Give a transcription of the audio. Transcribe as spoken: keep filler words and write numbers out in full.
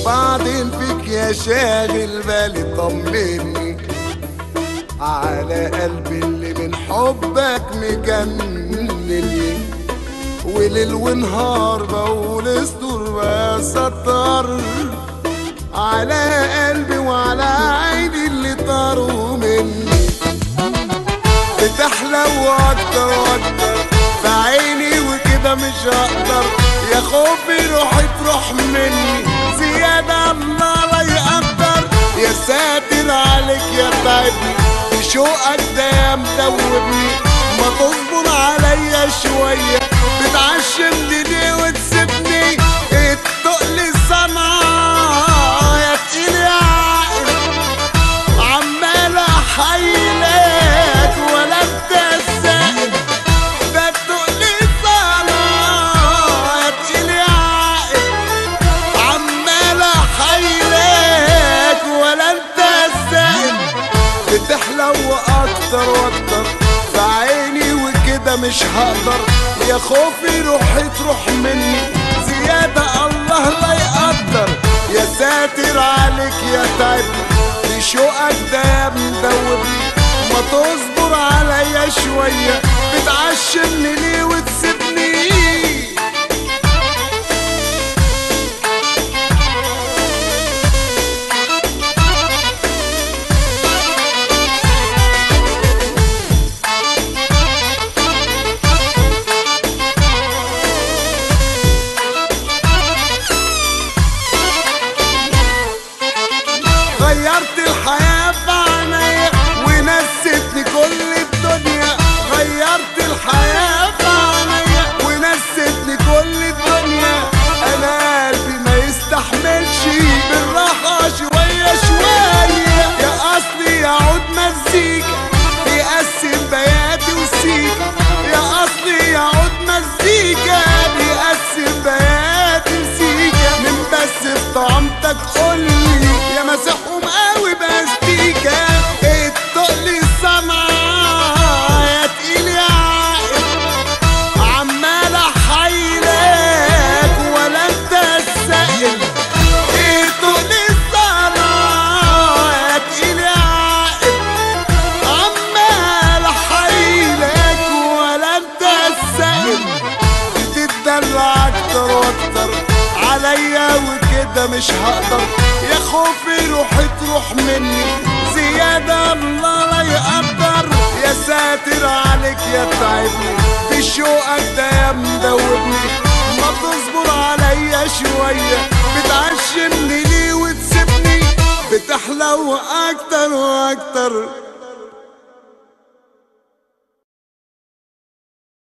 وبعدين فيك يا شاغل بالي طمني على قلبي اللي من حبك مجنني، وليل ونهار بقول استر بستر على قلبي وعلى عيني اللي طاروا مني. بتحلو اكتر واكتر في عيني وكده مش هقدر، يا خوفي روحي تروح مني زيادة الله لا يقدر. يا ساتر عليك يا تعبني بشوقك ده يا مدوبني، ما تصبر عليا شوية بتعشمني ليه وتسيبني. التقل صنعة يا تقيل يا عاقل، عمال احايلك ولا انت السائل. ده التقل صنعة يا تقيل يا عاقل، عمال احايلك ولا انت السائل. بتحلو اكتر واكتر في عيني وكده مش هقدر، يا خوفي روحي تروح مني زيادة الله لا يقدر. يا ساتر عليك يا تعبني بشوقك ده يا مدوبني، ما تصبر عليا شوية بتعشمني ليه وتسيبني. غيرت الحياة في عينيا ونستني كل الدنيا، غيرت الحياة في عينيا ونستني كل الدنيا. أنا قلبي ما يستحملش بالراحة شوية شوية، يا أصلي يعود مزيكا بيقسم بياتي وسيكا، يا أصلي يعود مزيكا بيقسم بياتي وسيكا. من بس في طعمتك قولي يا مسحهم قوي باستيكا. التقل صنعة يا تقيل يا عاقل، عمال احايلك ولا انت السائل. التقل صنعة يا تقيل يا عاقل، عمال احايلك ولا انت السائل. بتدلع اكتر واكتر عليا وكده مش هقدر، يا خوفي روحي تروح مني زيادة الله لا يقدر. يا ساتر عليك يا تعبني بشوقك ده يا مدوبني، ما تصبر عليا شوية بتعشمني ليه وتسيبني. بتحلو اكتر واكتر